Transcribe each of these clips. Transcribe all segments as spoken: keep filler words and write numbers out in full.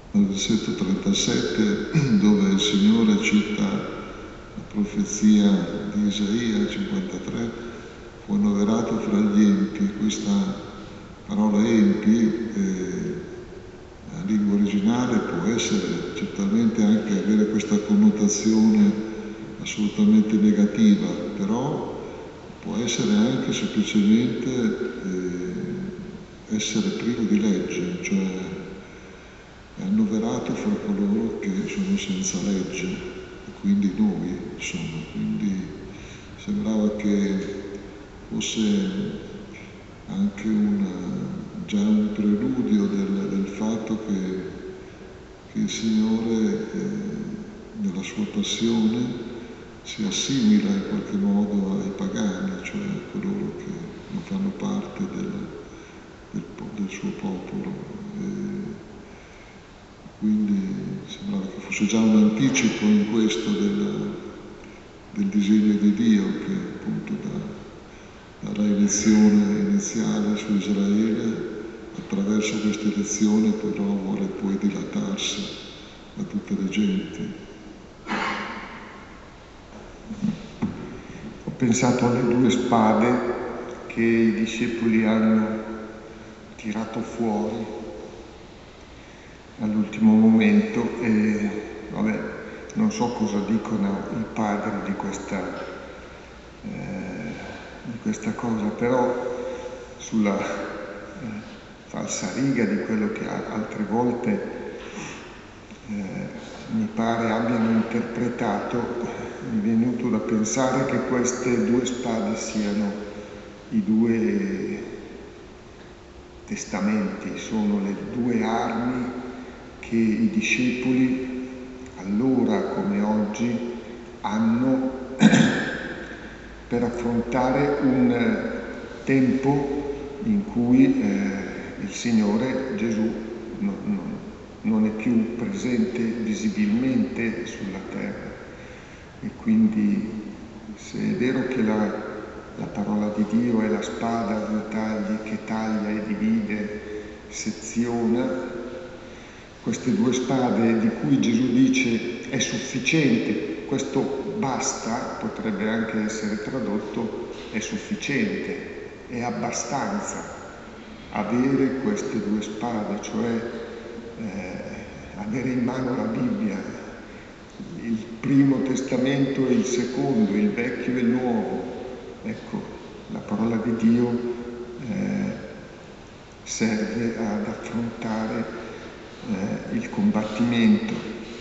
al versetto trentasette, dove il Signore cita la profezia di Isaia cinquantatré, fu annoverato fra gli empi. Questa parola empi eh, la lingua originale può essere certamente anche avere questa connotazione assolutamente negativa, però può essere anche semplicemente eh, essere privo di legge, cioè è annoverato fra coloro che sono senza legge, e quindi noi, insomma, quindi sembrava che fosse anche una, già un preludio del, del fatto che, che il Signore eh, nella sua passione si assimila in qualche modo ai pagani, cioè a coloro che non fanno parte del, del, del suo popolo. E quindi sembrava che fosse già un anticipo in questo del, del disegno di Dio, che appunto da, dalla elezione iniziale su Israele, attraverso questa elezione però vuole poi dilatarsi a tutte le genti. Ho pensato alle due spade che i discepoli hanno tirato fuori all'ultimo momento e vabbè, non so cosa dicono i padri di questa, eh, di questa cosa, però sulla eh, falsariga di quello che altre volte eh, mi pare abbiano interpretato, mi è venuto da pensare che queste due spade siano i due testamenti, sono le due armi che i discepoli allora come oggi hanno per affrontare un tempo in cui eh, il Signore Gesù non, non, non è più presente visibilmente sulla terra. E quindi se è vero che la, la parola di Dio è la spada a due tagli che taglia e divide, seziona, queste due spade di cui Gesù dice è sufficiente, questo basta, potrebbe anche essere tradotto è sufficiente, è abbastanza avere queste due spade, cioè eh, avere in mano la Bibbia, il primo testamento e il secondo, il vecchio e il nuovo. Ecco, la parola di Dio eh, serve ad affrontare Eh, il combattimento.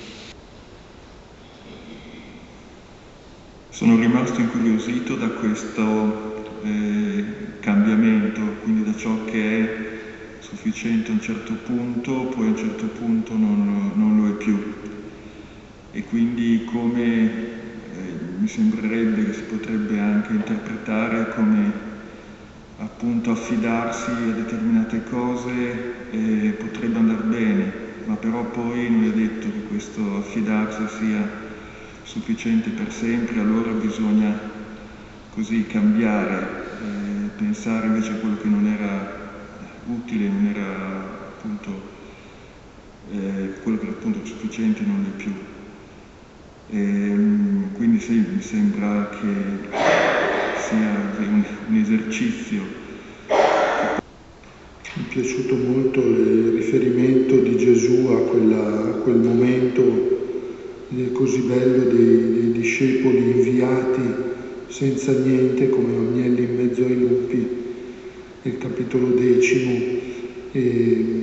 Sono rimasto incuriosito da questo eh, cambiamento, quindi da ciò che è sufficiente a un certo punto, poi a un certo punto non, non lo è più. E quindi come eh, mi sembrerebbe che si potrebbe anche interpretare come appunto affidarsi a determinate cose eh, potrebbe andare bene, ma però poi non è detto che questo affidarsi sia sufficiente per sempre, allora bisogna così cambiare, eh, pensare invece a quello che non era utile, non era appunto eh, quello che era appunto sufficiente non è più. E, quindi sì, mi sembra che sia un, un esercizio. Mi è piaciuto molto il riferimento di Gesù a, quella, a quel momento così bello dei, dei discepoli inviati senza niente come agnelli in mezzo ai lupi, nel capitolo decimo. E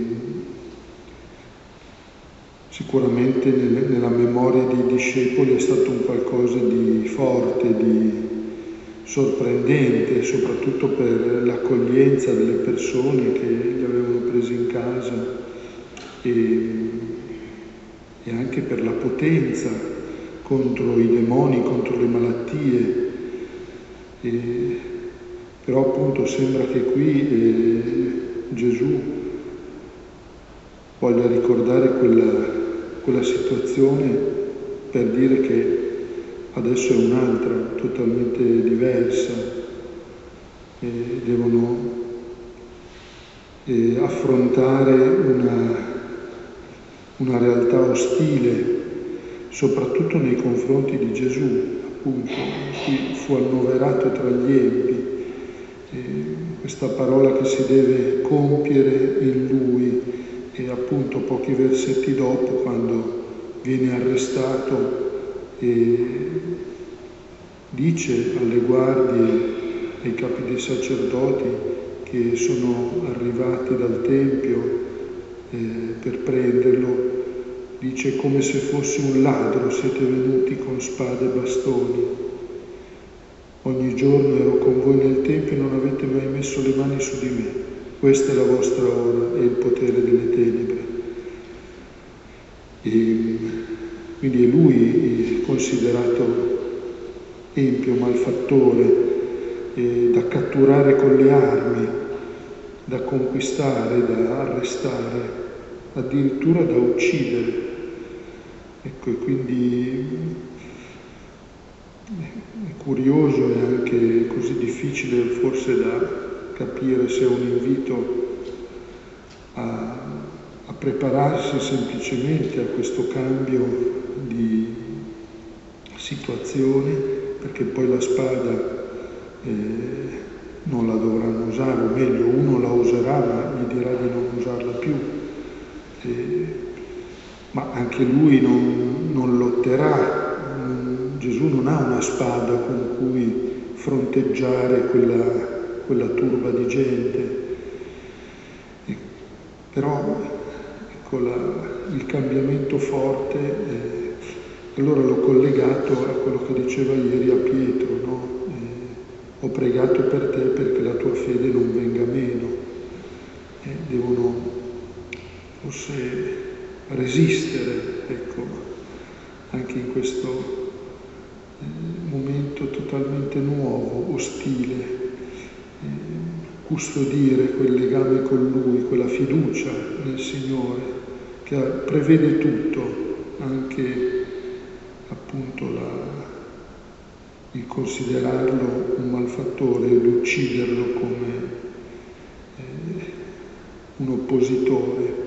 sicuramente nel, nella memoria dei discepoli è stato un qualcosa di forte, di sorprendente, soprattutto per l'accoglienza delle persone che li avevano presi in casa e, e anche per la potenza contro i demoni, contro le malattie. E, però appunto sembra che qui eh, Gesù voglia ricordare quella, quella situazione per dire che adesso è un'altra, totalmente diversa, e devono eh, affrontare una, una realtà ostile, soprattutto nei confronti di Gesù, appunto, qui fu annoverato tra gli empi. E questa parola che si deve compiere in lui, e appunto pochi versetti dopo, quando viene arrestato e dice alle guardie, ai capi dei sacerdoti che sono arrivati dal Tempio eh, per prenderlo, dice: come se fossi un ladro siete venuti con spade e bastoni. Ogni giorno ero con voi nel Tempio e non avete mai messo le mani su di me. Questa è la vostra ora e il potere delle tenebre. E quindi è lui considerato empio, malfattore, eh, da catturare con le armi, da conquistare, da arrestare, addirittura da uccidere. Ecco, e quindi è curioso e anche così difficile forse da capire se è un invito a, a prepararsi semplicemente a questo cambio di situazione, perché poi la spada eh, non la dovranno usare, o meglio, uno la userà ma gli dirà di non usarla più. Eh, ma anche lui non, non lotterà. Gesù non ha una spada con cui fronteggiare quella, quella turba di gente. E, però ecco la, il cambiamento forte, eh, allora l'ho collegato a quello che diceva ieri a Pietro, no? Eh, ho pregato per te perché la tua fede non venga meno. Eh, devono forse resistere, ecco, anche in questo momento totalmente nuovo, ostile, eh, custodire quel legame con Lui, quella fiducia nel Signore che prevede tutto, anche appunto la, il considerarlo un malfattore, l'ucciderlo come eh, un oppositore.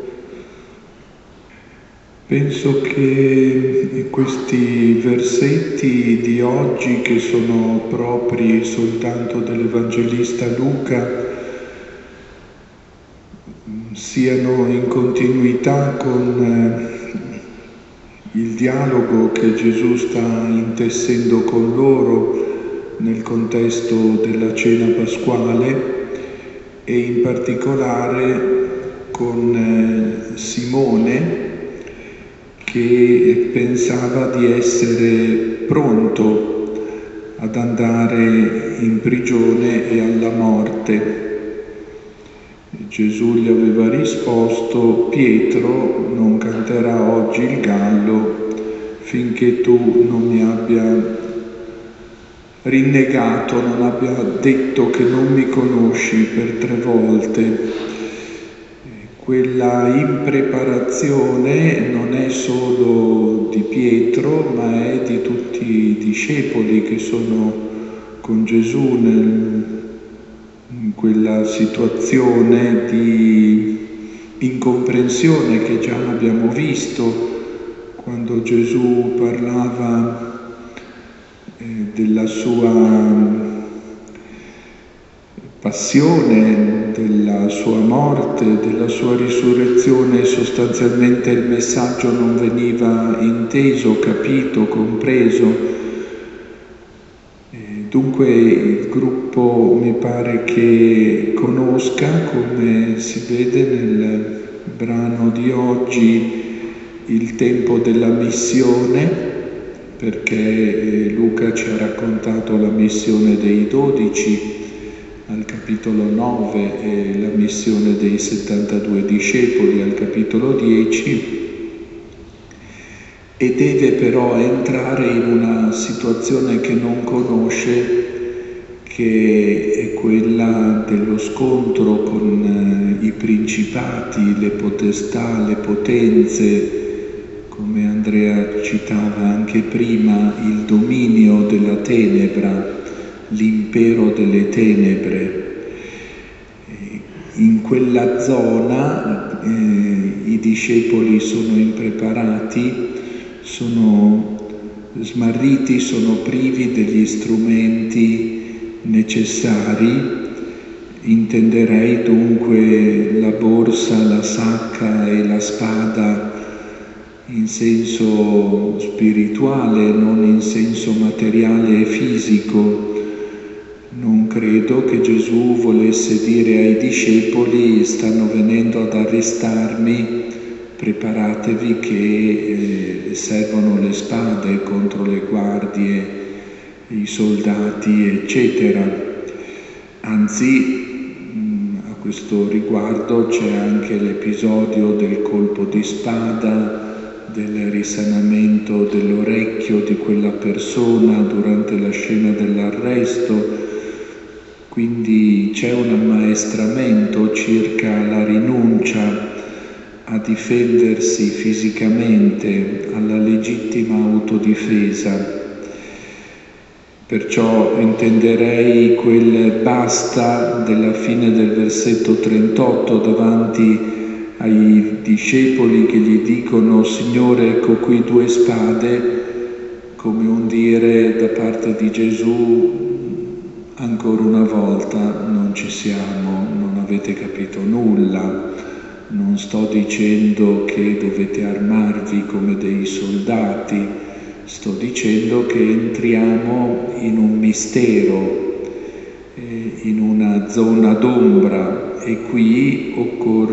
Penso che questi versetti di oggi, che sono propri soltanto dell'Evangelista Luca, siano in continuità con il dialogo che Gesù sta intessendo con loro nel contesto della cena pasquale e in particolare con Simone, che pensava di essere pronto ad andare in prigione e alla morte. Gesù gli aveva risposto: Pietro, non canterà oggi il gallo finché tu non mi abbia rinnegato, non abbia detto che non mi conosci per tre volte. Quella impreparazione non è solo di Pietro, ma è di tutti i discepoli che sono con Gesù nel, in quella situazione di incomprensione che già abbiamo visto quando Gesù parlava eh, della sua passione, della sua morte, della sua risurrezione. Sostanzialmente il messaggio non veniva inteso, capito, compreso. E dunque il gruppo mi pare che conosca, come si vede nel brano di oggi, il tempo della missione, perché Luca ci ha raccontato la missione dei dodici al capitolo nove e la missione dei settantadue discepoli al capitolo dieci, e deve però entrare in una situazione che non conosce, che è quella dello scontro con i principati, le potestà, le potenze, come Andrea citava anche prima, il dominio della tenebra, l'impero delle tenebre. In quella zona eh, i discepoli sono impreparati, sono smarriti, sono privi degli strumenti necessari. Intenderei dunque la borsa, la sacca e la spada in senso spirituale, non in senso materiale e fisico. Non credo che Gesù volesse dire ai discepoli: stanno venendo ad arrestarmi, preparatevi che eh, servono le spade contro le guardie, i soldati, eccetera. Anzi, a questo riguardo c'è anche l'episodio del colpo di spada, del risanamento dell'orecchio di quella persona durante la scena dell'arresto. Quindi c'è un ammaestramento circa la rinuncia a difendersi fisicamente, alla legittima autodifesa. Perciò intenderei quel basta della fine del versetto trentotto davanti ai discepoli che gli dicono: Signore, ecco qui due spade, come un dire da parte di Gesù: ancora una volta non ci siamo, non avete capito nulla, non sto dicendo che dovete armarvi come dei soldati, sto dicendo che entriamo in un mistero, eh, in una zona d'ombra, e qui occorre